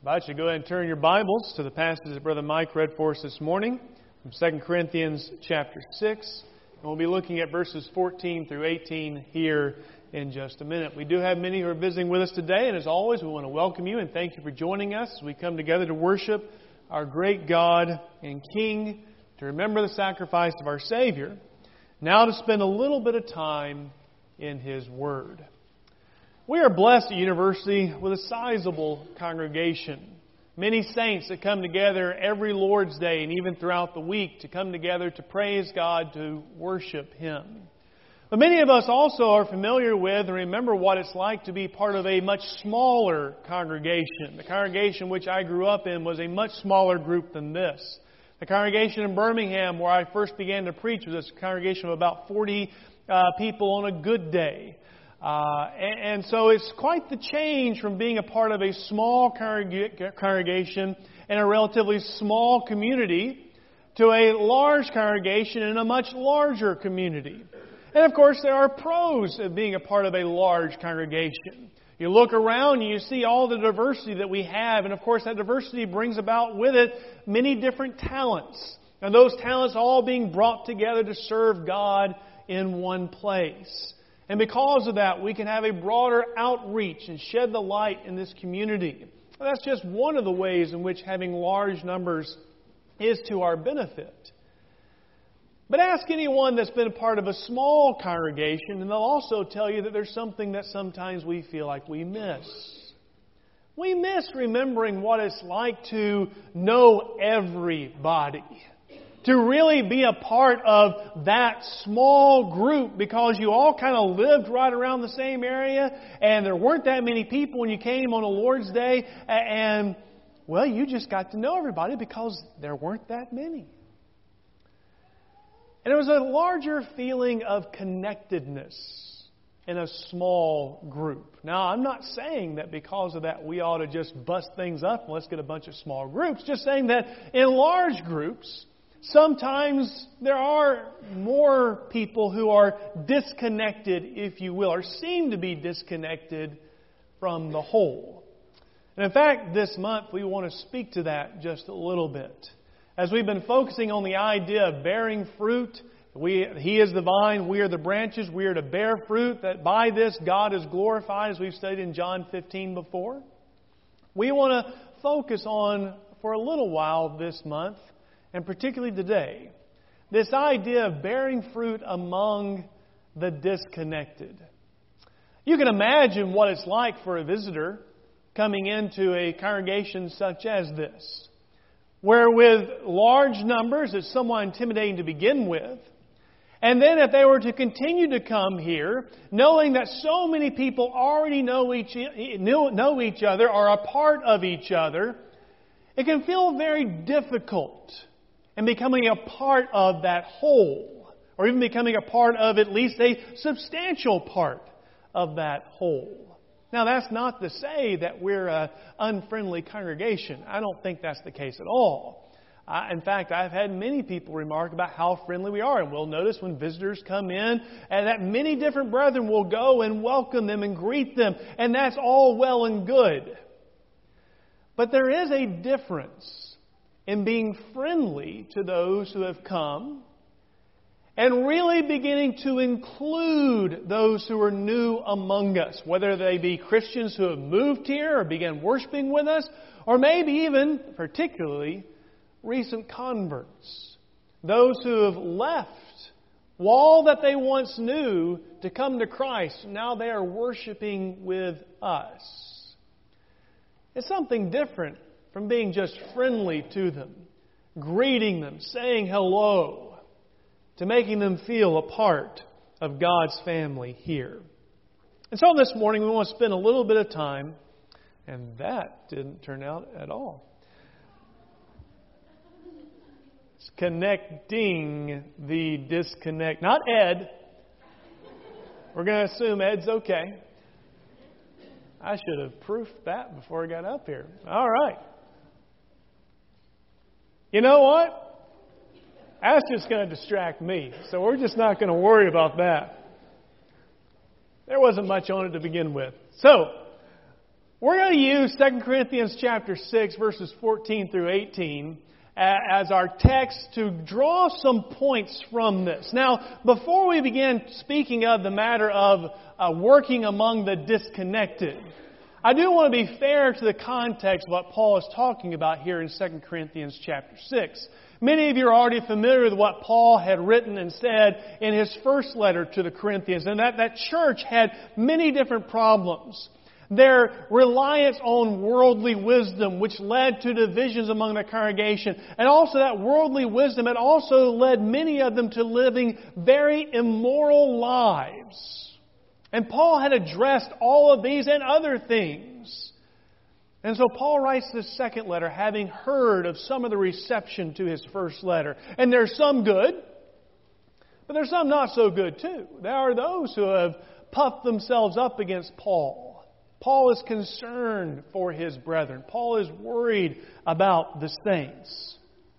I should go ahead and turn your Bibles to the passage that Brother Mike read for us this morning from 2 Corinthians chapter 6. And we'll be looking at verses 14 through 18 here in just a minute. We do have many who are visiting with us today, and as always, we want to welcome you and thank you for joining us as we come together to worship our great God and King, to remember the sacrifice of our Savior, now to spend a little bit of time in His Word. We are blessed at University with a sizable congregation. Many saints that come together every Lord's Day and even throughout the week to come together to praise God, to worship Him. But many of us also are familiar with and remember what it's like to be part of a much smaller congregation. The congregation which I grew up in was a much smaller group than this. The congregation in Birmingham where I first began to preach was a congregation of about 40 people on a good day. And so it's quite the change from being a part of a small congregation in a relatively small community to a large congregation in a much larger community. And of course, there are pros of being a part of a large congregation. You look around and you see all the diversity that we have, and of course that diversity brings about with it many different talents. And those talents all being brought together to serve God in one place. And because of that, we can have a broader outreach and shed the light in this community. And that's just one of the ways in which having large numbers is to our benefit. But ask anyone that's been a part of a small congregation, and they'll also tell you that there's something that sometimes we feel like we miss. We miss remembering what it's like to know everybody. To really be a part of that small group because you all kind of lived right around the same area and there weren't that many people when you came on a Lord's Day and, well, you just got to know everybody because there weren't that many. And there was a larger feeling of connectedness in a small group. Now, I'm not saying that because of that we ought to just bust things up and let's get a bunch of small groups. Just saying that in large groups, sometimes there are more people who are disconnected, if you will, or seem to be disconnected from the whole. And in fact, this month we want to speak to that just a little bit. As we've been focusing on the idea of bearing fruit, He is the vine, we are the branches, we are to bear fruit, that by this God is glorified, as we've studied in John 15 before. We want to focus on, for a little while this month, and particularly today, this idea of bearing fruit among the disconnected. You can imagine what it's like for a visitor coming into a congregation such as this, where with large numbers it's somewhat intimidating to begin with. And then if they were to continue to come here, knowing that so many people already know each other, are a part of each other, it can feel very difficult and becoming a part of that whole, or even becoming a part of at least a substantial part of that whole. Now, that's not to say that we're an unfriendly congregation. I don't think that's the case at all. In fact, I've had many people remark about how friendly we are. And we'll notice when visitors come in, and that many different brethren will go and welcome them and greet them. And that's all well and good. But there is a difference in being friendly to those who have come and really beginning to include those who are new among us, whether they be Christians who have moved here or began worshiping with us, or maybe even, particularly, recent converts. Those who have left all that they once knew to come to Christ. Now they are worshiping with us. It's something different from being just friendly to them, greeting them, saying hello, to making them feel a part of God's family here. And so this morning we want to spend a little bit of time, and that didn't turn out at all. It's connecting the disconnect. Not Ed. We're going to assume Ed's okay. I should have proofed that before I got up here. All right. You know what? That's just going to distract me. So we're just not going to worry about that. There wasn't much on it to begin with. So, We're going to use 2 Corinthians chapter 6, verses 14 through 18 as our text to draw some points from this. Now, before we begin speaking of the matter of working among the disconnected, I do want to be fair to the context of what Paul is talking about here in 2 Corinthians chapter 6. Many of you are already familiar with what Paul had written and said in his first letter to the Corinthians, and that church had many different problems. Their reliance on worldly wisdom, which led to divisions among the congregation. And also that worldly wisdom had also led many of them to living very immoral lives. And Paul had addressed all of these and other things. And so Paul writes this second letter having heard of some of the reception to his first letter. And there's some good, but there's some not so good too. There are those who have puffed themselves up against Paul. Paul is concerned for his brethren. Paul is worried about the saints.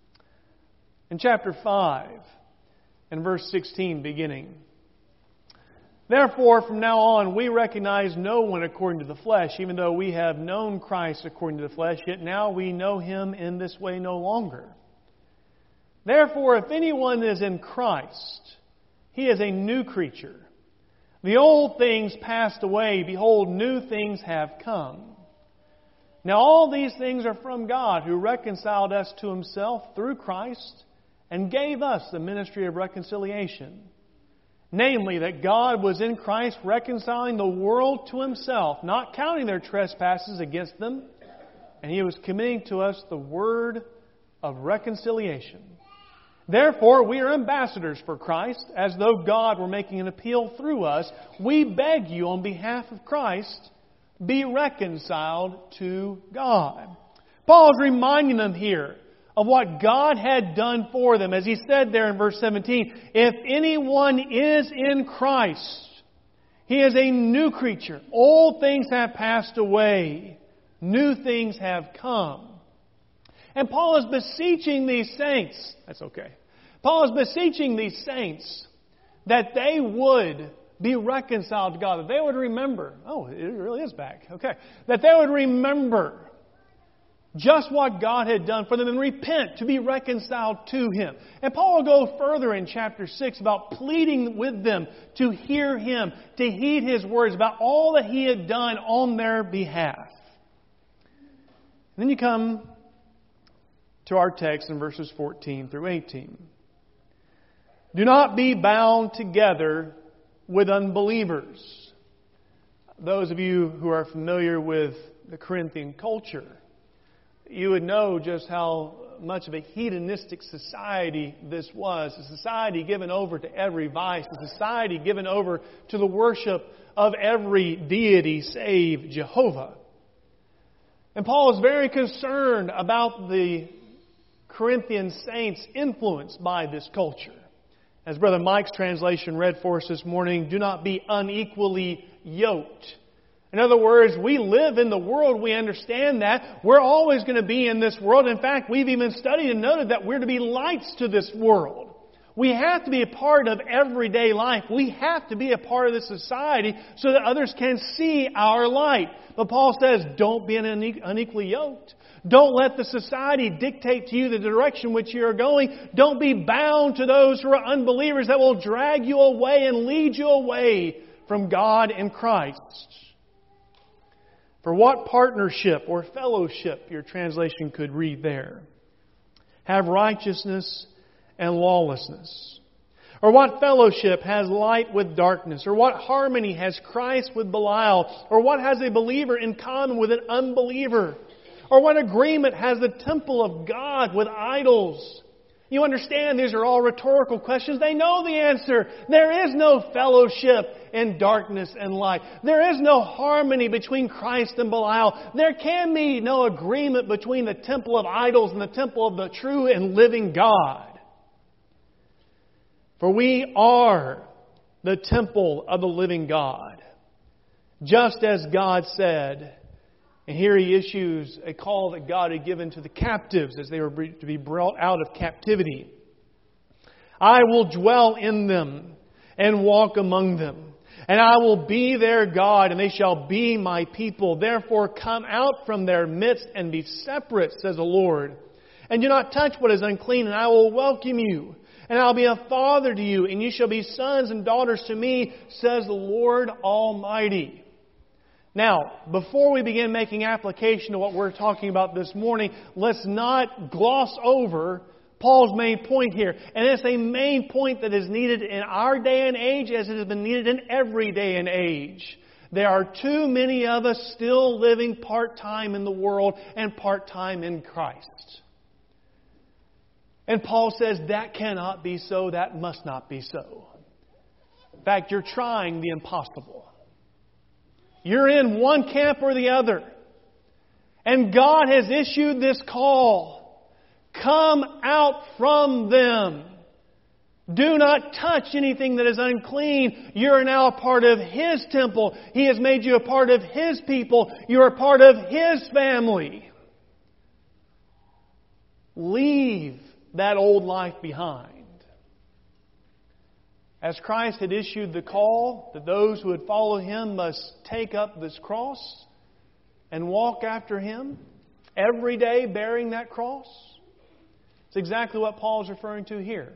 In chapter 5 and verse 16 beginning, "Therefore, from now on, we recognize no one according to the flesh, even though we have known Christ according to the flesh, yet now we know Him in this way no longer. Therefore, if anyone is in Christ, he is a new creature. The old things passed away. Behold, new things have come. Now all these things are from God, who reconciled us to Himself through Christ and gave us the ministry of reconciliation. Namely, that God was in Christ reconciling the world to Himself, not counting their trespasses against them, and He was committing to us the word of reconciliation. Therefore, we are ambassadors for Christ, as though God were making an appeal through us. We beg you on behalf of Christ, be reconciled to God." Paul is reminding them here of what God had done for them. As he said there in verse 17, "If anyone is in Christ, he is a new creature. Old things have passed away. New things have come." And Paul is beseeching these saints. That's okay. Paul is beseeching these saints that they would be reconciled to God. That they would remember. Oh, it really is back. Okay. That they would remember just what God had done for them and repent to be reconciled to Him. And Paul will go further in chapter 6 about pleading with them to hear Him, to heed His words about all that He had done on their behalf. And then you come to our text in verses 14 through 18. "Do not be bound together with unbelievers." Those of you who are familiar with the Corinthian culture, you would know just how much of a hedonistic society this was. A society given over to every vice. A society given over to the worship of every deity save Jehovah. And Paul is very concerned about the Corinthian saints influenced by this culture. As Brother Mike's translation read for us this morning, "Do not be unequally yoked." In other words, we live in the world. We understand that. We're always going to be in this world. In fact, we've even studied and noted that we're to be lights to this world. We have to be a part of everyday life. We have to be a part of this society so that others can see our light. But Paul says, don't be unequally yoked. Don't let the society dictate to you the direction which you are going. Don't be bound to those who are unbelievers that will drag you away and lead you away from God and Christ. For what partnership or fellowship, your translation could read there, have righteousness and lawlessness? Or what fellowship has light with darkness? Or what harmony has Christ with Belial? Or what has a believer in common with an unbeliever? Or what agreement has the temple of God with idols? You understand these are all rhetorical questions. They know the answer. There is no fellowship in darkness and light. There is no harmony between Christ and Belial. There can be no agreement between the temple of idols and the temple of the true and living God. For we are the temple of the living God. Just as God said, and here He issues a call that God had given to the captives as they were to be brought out of captivity. "I will dwell in them and walk among them. And I will be their God, and they shall be my people. Therefore come out from their midst and be separate, says the Lord. And do not touch what is unclean, and I will welcome you. And I'll be a father to you, and you shall be sons and daughters to me, says the Lord Almighty. Now, before we begin making application to what we're talking about this morning, let's not gloss over Paul's main point here. And it's a main point that is needed in our day and age as it has been needed in every day and age. There are too many of us still living part-time in the world and part-time in Christ. And Paul says that cannot be so, that must not be so. In fact, you're trying the impossible. You're in one camp or the other. And God has issued this call. Come out from them. Do not touch anything that is unclean. You are now a part of His temple. He has made you a part of His people. You are a part of His family. Leave that old life behind. As Christ had issued the call that those who would follow Him must take up this cross and walk after Him every day bearing that cross. It's exactly what Paul is referring to here.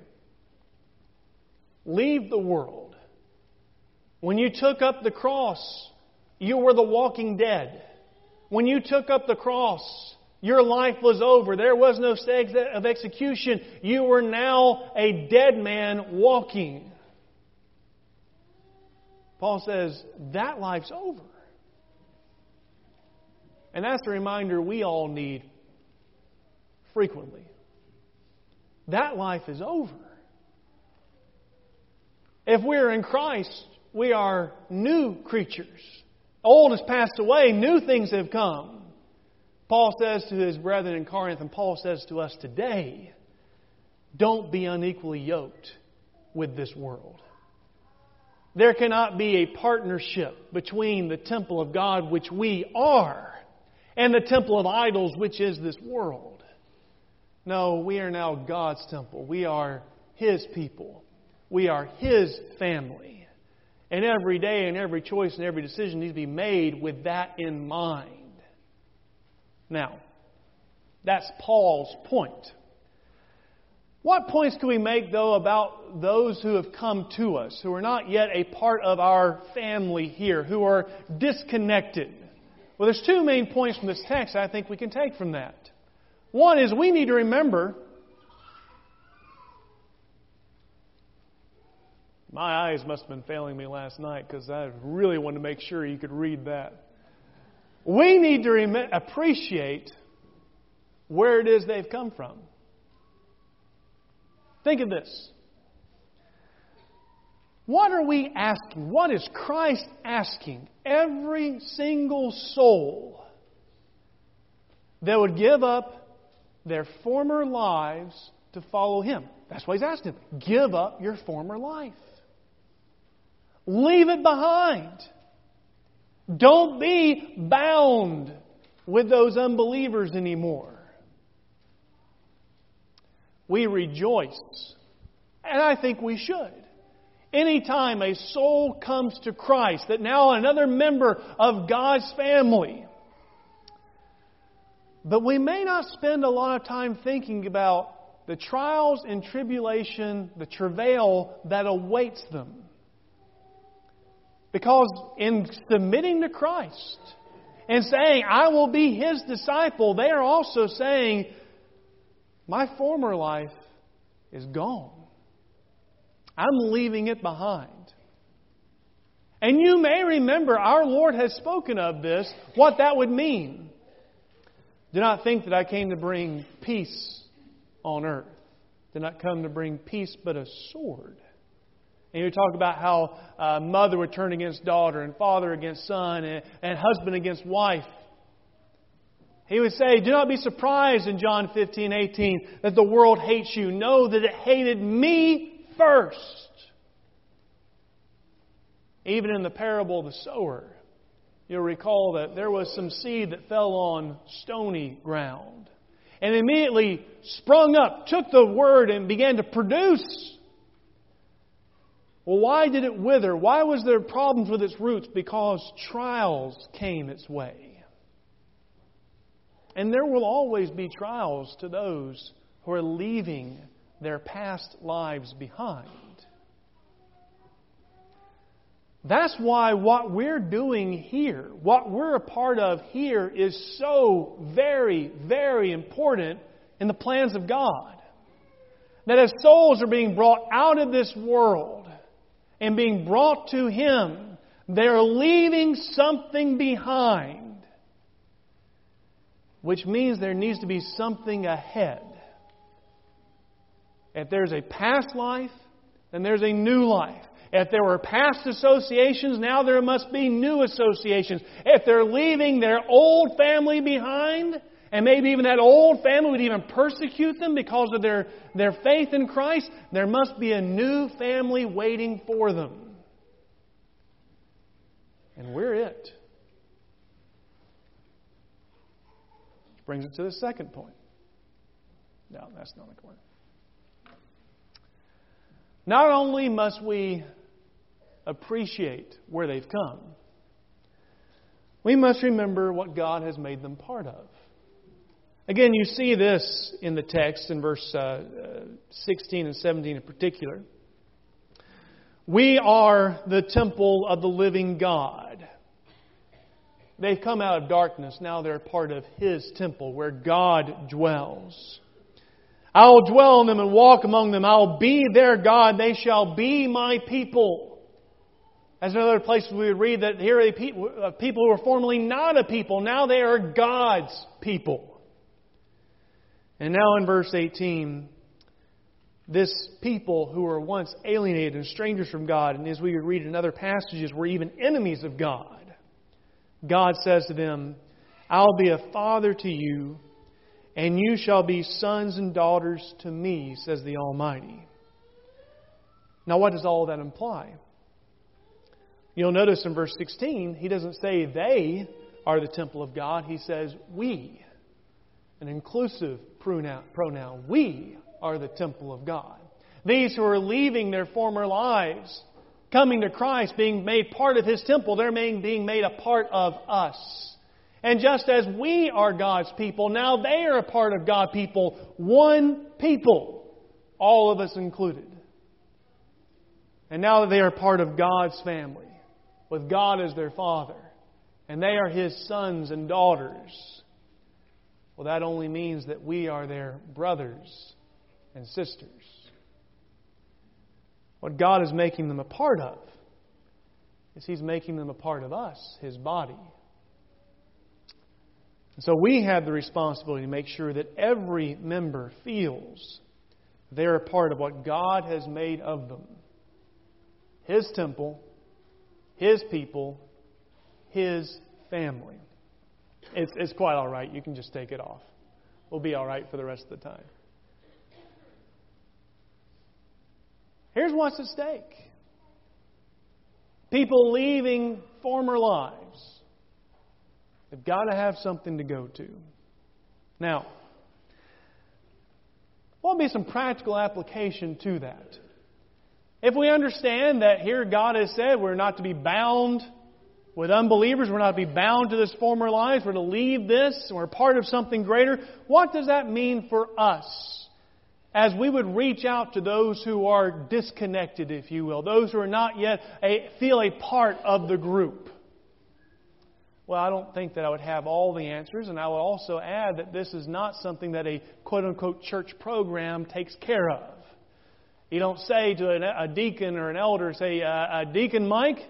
Leave the world. When you took up the cross, you were the walking dead. When you took up the cross, your life was over. There was no stay of execution. You were now a dead man walking. Paul says, that life's over. And that's the reminder we all need frequently. That life is over. If we're in Christ, we are new creatures. Old has passed away, new things have come. Paul says to his brethren in Corinth, and Paul says to us today, don't be unequally yoked with this world. There cannot be a partnership between the temple of God, which we are, and the temple of idols, which is this world. No, we are now God's temple. We are His people. We are His family. And every day and every choice and every decision needs to be made with that in mind. Now, that's Paul's point. What points can we make, though, about those who have come to us, who are not yet a part of our family here, who are disconnected? Well, there's two main points from this text I think we can take from that. One is we need to remember, my eyes must have been failing me last night because I really wanted to make sure you could read that. We need to appreciate where it is they've come from. Think of this. What are we asking? What is Christ asking every single soul that would give up their former lives to follow Him? That's what He's asking them. Give up your former life. Leave it behind. Don't be bound with those unbelievers anymore. We rejoice, and I think we should. Anytime a soul comes to Christ, that now another member of God's family. But we may not spend a lot of time thinking about the trials and tribulation, the travail that awaits them. Because in submitting to Christ and saying, I will be His disciple, they are also saying, my former life is gone. I'm leaving it behind. And you may remember our Lord has spoken of this, what that would mean. Do not think that I came to bring peace on earth. Did not come to bring peace but a sword. And you talk about how mother would turn against daughter and father against son and husband against wife. He would say, do not be surprised in John 15:18 that the world hates you. Know that it hated me first. Even in the parable of the sower, you'll recall that there was some seed that fell on stony ground. And immediately sprung up, took the word and began to produce. Well, why did it wither? Why was there problems with its roots? Because trials came its way. And there will always be trials to those who are leaving their past lives behind. That's why what we're doing here, what we're a part of here, is so very, very important in the plans of God. That as souls are being brought out of this world and being brought to Him, they're leaving something behind. Which means there needs to be something ahead. If there's a past life, then there's a new life. If there were past associations, now there must be new associations. If they're leaving their old family behind, and maybe even that old family would even persecute them because of their faith in Christ, there must be a new family waiting for them. And we're it. Which brings us to the second point. No, that's not a point. Not only must we appreciate where they've come, we must remember what God has made them part of. Again, you see this in the text in verse 16 and 17 in particular. We are the temple of the living God. They've come out of darkness. Now they're part of His temple where God dwells. I will dwell in them and walk among them. I will be their God. They shall be my people. As in other places we would read that here are people who were formerly not a people. Now they are God's people. And now in verse 18, this people who were once alienated and strangers from God, and as we would read in other passages, were even enemies of God. God says to them, I'll be a father to you, and you shall be sons and daughters to me, says the Almighty. Now what does all that imply? You'll notice in verse 16, He doesn't say they are the temple of God. He says we. An inclusive pronoun. We are the temple of God. These who are leaving their former lives, coming to Christ, being made part of His temple, they're being made a part of us. And just as we are God's people, now they are a part of God's people. One people. All of us included. And now that they are part of God's family, with God as their Father, and they are His sons and daughters, well, that only means that we are their brothers and sisters. What God is making them a part of is He's making them a part of us, His body. And so we have the responsibility to make sure that every member feels they're a part of what God has made of them. His temple, His people, His family. It's quite all right. You can just take it off. We'll be all right for the rest of the time. Here's what's at stake. People leaving former lives. They've got to have something to go to. Now, what will be some practical application to that? If we understand that here God has said we're not to be bound with unbelievers, we're not to be bound to this former life, we're to leave this, we're part of something greater. What does that mean for us as we would reach out to those who are disconnected, if you will, those who are not yet feel a part of the group? Well, I don't think that I would have all the answers, and I would also add that this is not something that a quote-unquote church program takes care of. You don't say to a deacon or an elder, say, Deacon Mike,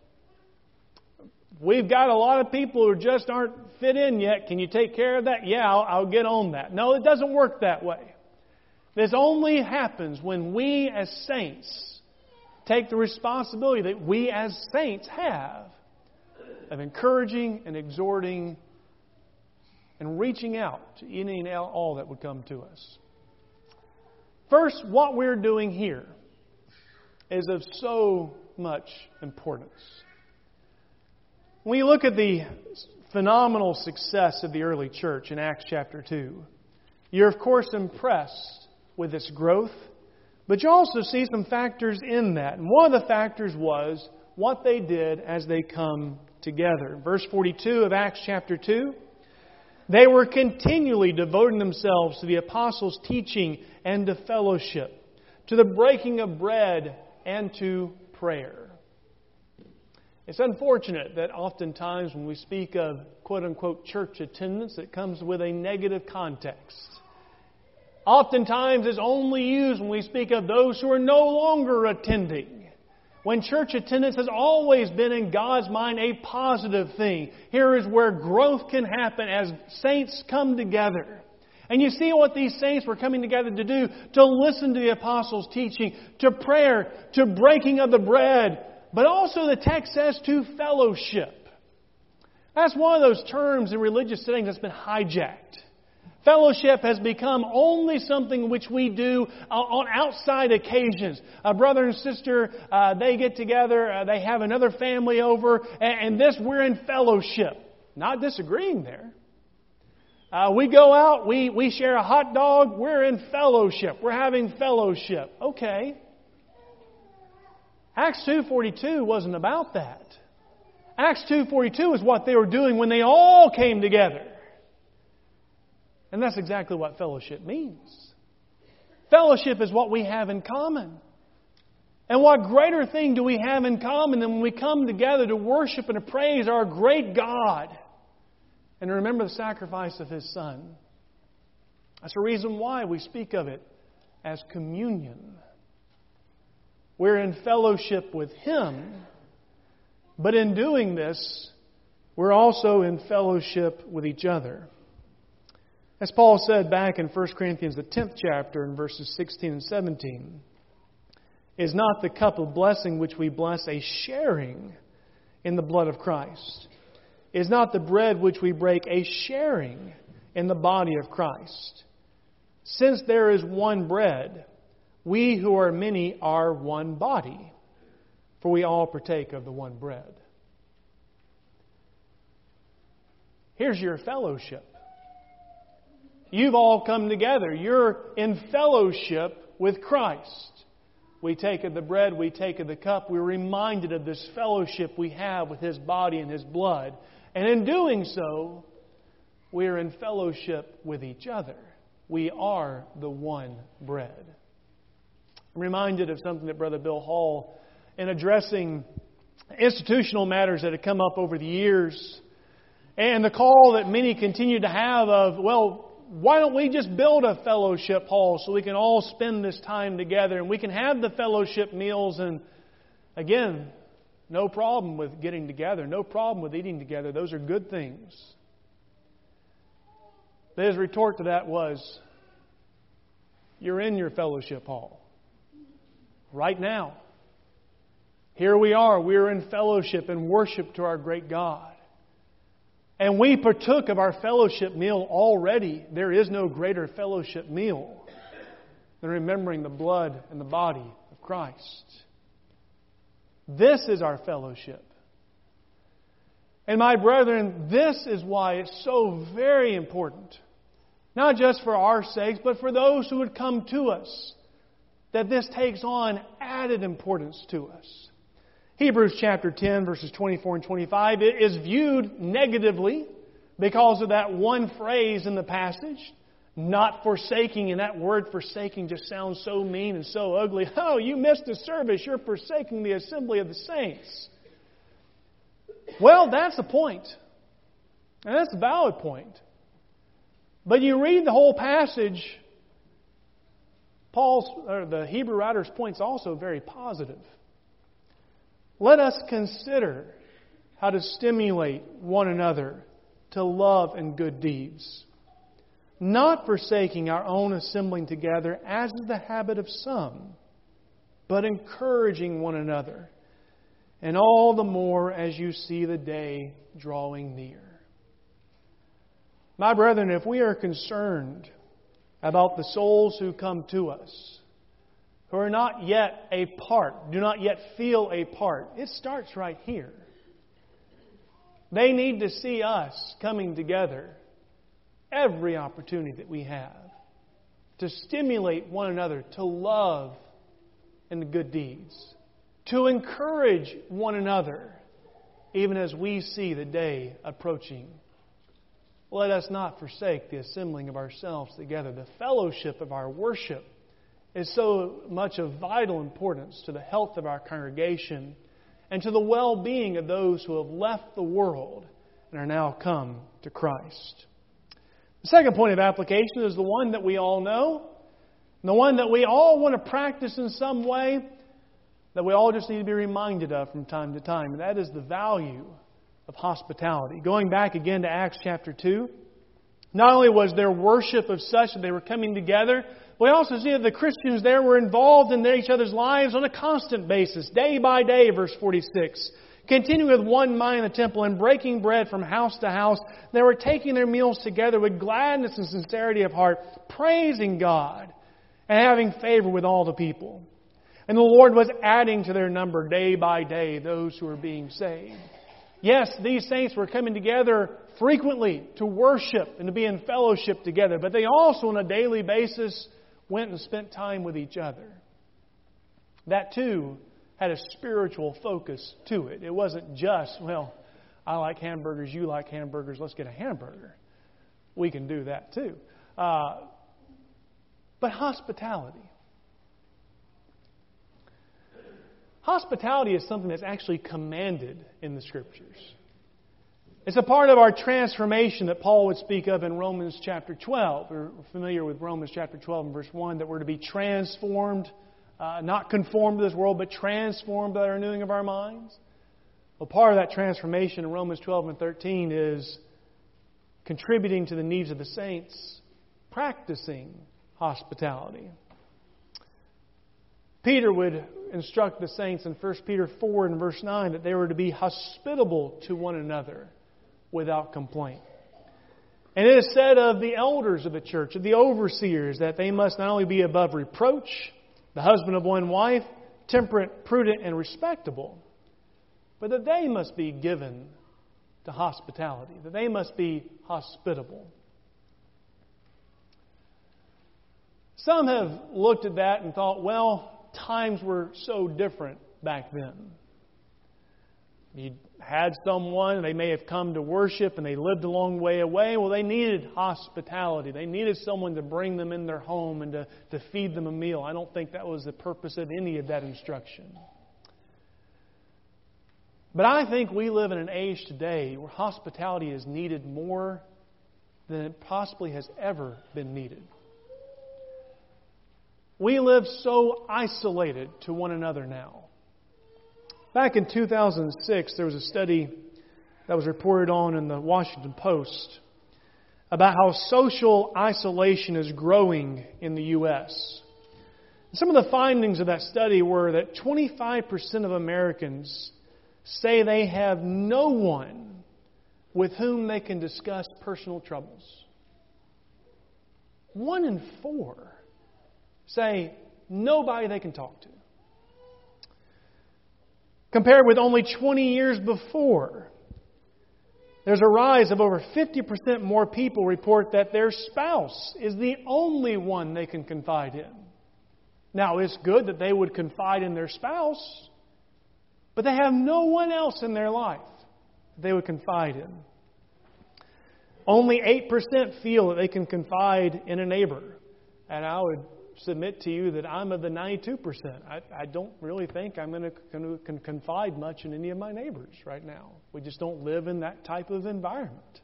we've got a lot of people who just aren't fit in yet. Can you take care of that? Yeah, I'll get on that. No, it doesn't work that way. This only happens when we as saints take the responsibility that we as saints have of encouraging and exhorting and reaching out to any and all that would come to us. First, what we're doing here is of so much importance. When you look at the phenomenal success of the early church in Acts chapter 2, you're of course impressed with its growth, But you also see some factors in that. And one of the factors was what they did as they come together. Verse 42 of Acts chapter 2, they were continually devoting themselves to the apostles' teaching and to fellowship, to the breaking of bread and to prayer. It's unfortunate that oftentimes when we speak of quote-unquote church attendance, it comes with a negative context. Oftentimes it's only used when we speak of those who are no longer attending. When church attendance has always been in God's mind a positive thing. Here is where growth can happen as saints come together. And you see what these saints were coming together to do, to listen to the apostles' teaching, to prayer, to breaking of the bread, but also the text says to fellowship. That's one of those terms in religious settings that's been hijacked. Fellowship has become only something which we do on outside occasions. A brother and sister, they get together, they have another family over, and this, we're in fellowship. Not disagreeing there. We go out, we share a hot dog, we're in fellowship. We're having fellowship. Okay. Acts 2:42 wasn't about that. Acts 2:42 is what they were doing when they all came together. And that's exactly what fellowship means. Fellowship is what we have in common. And what greater thing do we have in common than when we come together to worship and to praise our great God and to remember the sacrifice of His Son? That's the reason why we speak of it as communion. We're in fellowship with Him, but in doing this, we're also in fellowship with each other. As Paul said back in 1 Corinthians, the 10th chapter, in verses 16 and 17, is not the cup of blessing which we bless a sharing in the blood of Christ? Is not the bread which we break a sharing in the body of Christ? Since there is one bread, we who are many are one body, for we all partake of the one bread. Here's your fellowship. You've all come together. You're in fellowship with Christ. We take of the bread, we take of the cup. We're reminded of this fellowship we have with His body and His blood. And in doing so, we're in fellowship with each other. We are the one bread. I'm reminded of something that Brother Bill Hall, in addressing institutional matters that have come up over the years, and the call that many continue to have of, well, why don't we just build a fellowship hall so we can all spend this time together and we can have the fellowship meals? And again, no problem with getting together, no problem with eating together. Those are good things. But his retort to that was, you're in your fellowship hall right now. Here we are. We're in fellowship and worship to our great God. And we partook of our fellowship meal already. There is no greater fellowship meal than remembering the blood and the body of Christ. This is our fellowship. And my brethren, this is why it's so very important, not just for our sakes, but for those who would come to us, that this takes on added importance to us. Hebrews chapter 10, verses 24 and 25, it is viewed negatively because of that one phrase in the passage, not forsaking. And that word forsaking just sounds so mean and so ugly. Oh, you missed the service. You're forsaking the assembly of the saints. Well, that's the point. And that's a valid point. But you read the whole passage, the Hebrew writer's point's also very positive. Let us consider how to stimulate one another to love and good deeds, not forsaking our own assembling together, as is the habit of some, but encouraging one another, and all the more as you see the day drawing near. My brethren, if we are concerned about the souls who come to us, who are not yet a part, do not yet feel a part, it starts right here. They need to see us coming together every opportunity that we have to stimulate one another to love in the good deeds, to encourage one another, even as we see the day approaching. Let us not forsake the assembling of ourselves together. The fellowship of our worship is so much of vital importance to the health of our congregation and to the well-being of those who have left the world and are now come to Christ. The second point of application is the one that we all know, and the one that we all want to practice in some way, that we all just need to be reminded of from time to time, and that is the value of hospitality. Going back again to Acts chapter 2, not only was their worship of such that they were coming together, we also see that the Christians there were involved in each other's lives on a constant basis, day by day, verse 46. Continuing with one mind in the temple and breaking bread from house to house, they were taking their meals together with gladness and sincerity of heart, praising God and having favor with all the people. And the Lord was adding to their number day by day those who were being saved. Yes, these saints were coming together frequently to worship and to be in fellowship together, but they also on a daily basis went and spent time with each other. That too had a spiritual focus to it. It wasn't just, well, I like hamburgers, you like hamburgers, let's get a hamburger. We can do that too. But hospitality. Hospitality is something that's actually commanded in the Scriptures. It's a part of our transformation that Paul would speak of in Romans chapter 12. We're familiar with Romans chapter 12 and verse 1, that we're to be transformed, not conformed to this world, but transformed by the renewing of our minds. Well, part of that transformation in Romans 12 and 13 is contributing to the needs of the saints, practicing hospitality. Peter would instruct the saints in 1 Peter 4 and verse 9 that they were to be hospitable to one another without complaint. And it is said of the elders of the church, of the overseers, that they must not only be above reproach, the husband of one wife, temperate, prudent, and respectable, but that they must be given to hospitality, that they must be hospitable. Some have looked at that and thought, well, times were so different back then. You had someone, they may have come to worship and they lived a long way away. Well, they needed hospitality. They needed someone to bring them in their home and to feed them a meal. I don't think that was the purpose of any of that instruction. But I think we live in an age today where hospitality is needed more than it possibly has ever been needed. We live so isolated to one another now. Back in 2006, there was a study that was reported on in the Washington Post about how social isolation is growing in the U.S. Some of the findings of that study were that 25% of Americans say they have no one with whom they can discuss personal troubles. 1 in 4 say nobody they can talk to. Compared with only 20 years before, there's a rise of over 50% more people report that their spouse is the only one they can confide in. Now, it's good that they would confide in their spouse, but they have no one else in their life they would confide in. Only 8% feel that they can confide in a neighbor. And I would submit to you that I'm of the 92%. I don't really think I'm going to confide much in any of my neighbors right now. We just don't live in that type of environment.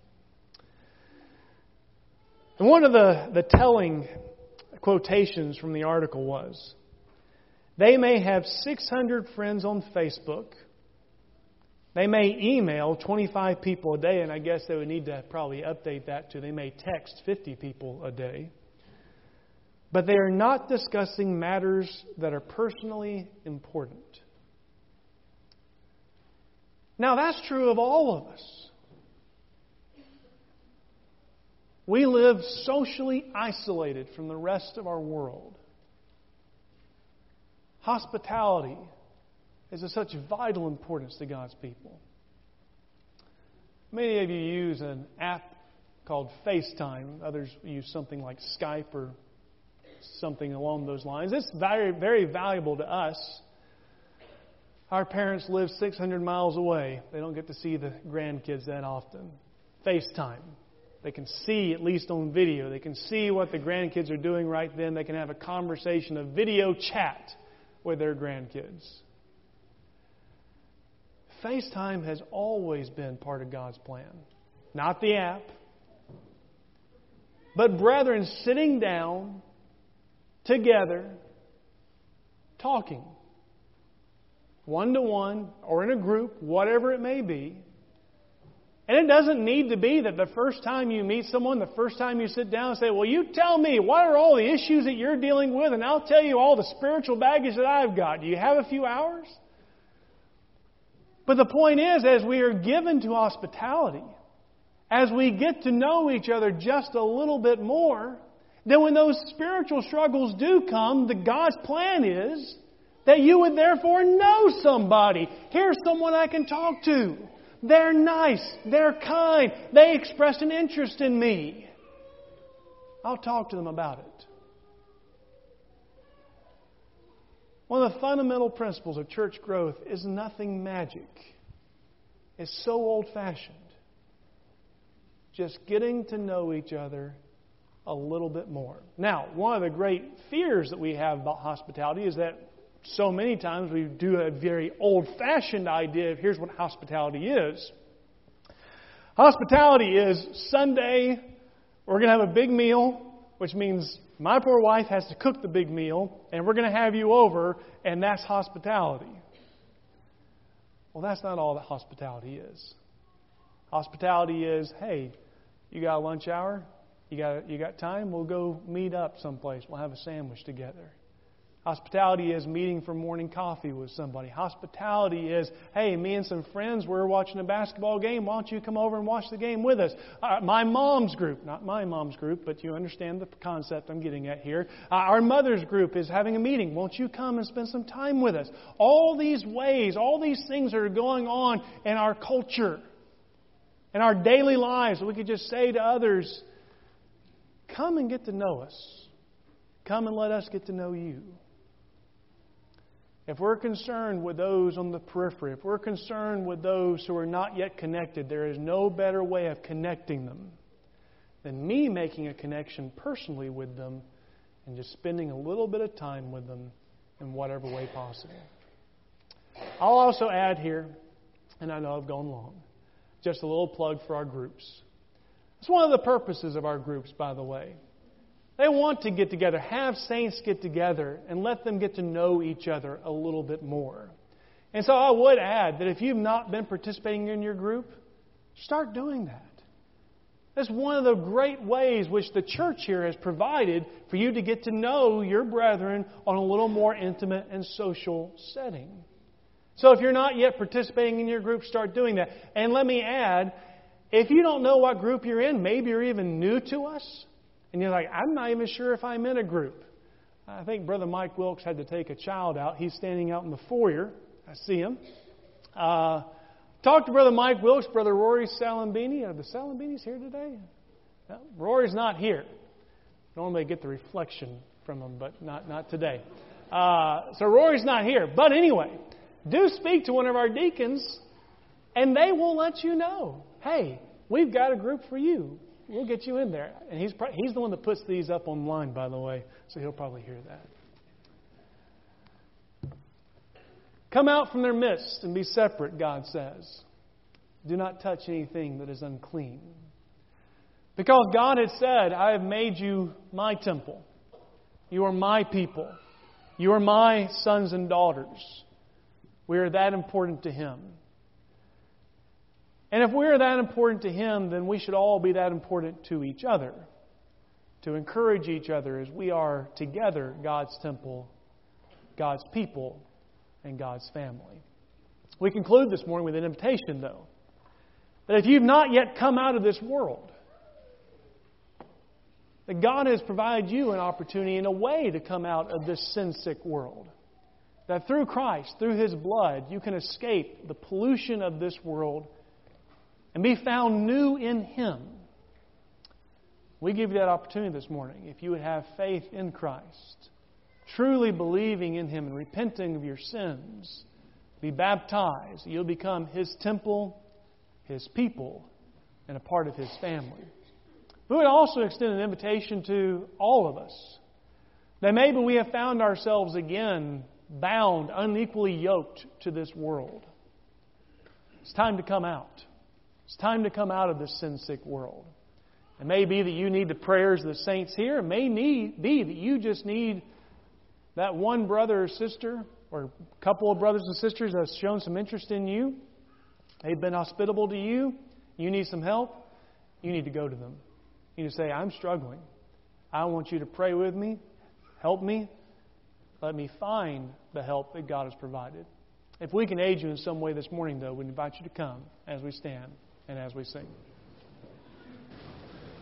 And one of the telling quotations from the article was, they may have 600 friends on Facebook. They may email 25 people a day, and I guess they would need to probably update that to they may text 50 people a day. But they are not discussing matters that are personally important. Now, that's true of all of us. We live socially isolated from the rest of our world. Hospitality is of such vital importance to God's people. Many of you use an app called FaceTime. Others use something like Skype or something along those lines. It's very, very valuable to us. Our parents live 600 miles away. They don't get to see the grandkids that often. FaceTime. They can see, at least on video, they can see what the grandkids are doing right then. They can have a conversation, a video chat with their grandkids. FaceTime has always been part of God's plan. Not the app. But brethren sitting down together, talking. One-to-one or in a group, whatever it may be. And it doesn't need to be that the first time you meet someone, the first time you sit down and say, well, you tell me, what are all the issues that you're dealing with? And I'll tell you all the spiritual baggage that I've got. Do you have a few hours? But the point is, as we are given to hospitality, as we get to know each other just a little bit more, then when those spiritual struggles do come, God's plan is that you would therefore know somebody. Here's someone I can talk to. They're nice. They're kind. They expressed an interest in me. I'll talk to them about it. One of the fundamental principles of church growth is nothing magic. It's so old-fashioned. Just getting to know each other a little bit more. Now, one of the great fears that we have about hospitality is that so many times we do a very old-fashioned idea of here's what hospitality is. Hospitality is Sunday, we're going to have a big meal, which means my poor wife has to cook the big meal, and we're going to have you over, and that's hospitality. Well, that's not all that hospitality is. Hospitality is, hey, you got a lunch hour? You got time? We'll go meet up someplace. We'll have a sandwich together. Hospitality is meeting for morning coffee with somebody. Hospitality is, hey, me and some friends, we're watching a basketball game. Why don't you come over and watch the game with us? My mom's group, not my mom's group, but you understand the concept I'm getting at here. Our mother's group is having a meeting. Won't you come and spend some time with us? All these ways, all these things that are going on in our culture, in our daily lives, we could just say to others, come and get to know us. Come and let us get to know you. If we're concerned with those on the periphery, if we're concerned with those who are not yet connected, there is no better way of connecting them than me making a connection personally with them and just spending a little bit of time with them in whatever way possible. I'll also add here, and I know I've gone long, just a little plug for our groups. It's one of the purposes of our groups, by the way. They want to get together, have saints get together, and let them get to know each other a little bit more. And so I would add that if you've not been participating in your group, start doing that. That's one of the great ways which the church here has provided for you to get to know your brethren on a little more intimate and social setting. So if you're not yet participating in your group, start doing that. And let me add, if you don't know what group you're in, maybe you're even new to us, and you're like, I'm not even sure if I'm in a group. I think Brother Mike Wilkes had to take a child out. He's standing out in the foyer. I see him. Talk to Brother Mike Wilkes, Brother Rory Salambini. Are the Salambinis here today? No, Rory's not here. Normally I get the reflection from him, but not today. So Rory's not here. But anyway, do speak to one of our deacons, and they will let you know, hey, we've got a group for you. We'll get you in there. And he's the one that puts these up online, by the way, so he'll probably hear that. Come out from their midst and be separate, God says. Do not touch anything that is unclean. Because God had said, I have made you my temple. You are my people. You are my sons and daughters. We are that important to Him. And if we're that important to Him, then we should all be that important to each other. To encourage each other as we are together God's temple, God's people, and God's family. We conclude this morning with an invitation, though. That if you've not yet come out of this world, that God has provided you an opportunity in a way to come out of this sin-sick world. That through Christ, through His blood, you can escape the pollution of this world and be found new in Him. We give you that opportunity this morning. If you would have faith in Christ, truly believing in Him and repenting of your sins, be baptized, you'll become His temple, His people, and a part of His family. We would also extend an invitation to all of us that maybe we have found ourselves again bound, unequally yoked to this world. It's time to come out. It's time to come out of this sin-sick world. It may be that you need the prayers of the saints here. It may be that you just need that one brother or sister or a couple of brothers and sisters that have shown some interest in you. They've been hospitable to you. You need some help. You need to go to them. You need to say, I'm struggling. I want you to pray with me. Help me. Let me find the help that God has provided. If we can aid you in some way this morning, though, we invite you to come as we stand and as we sing.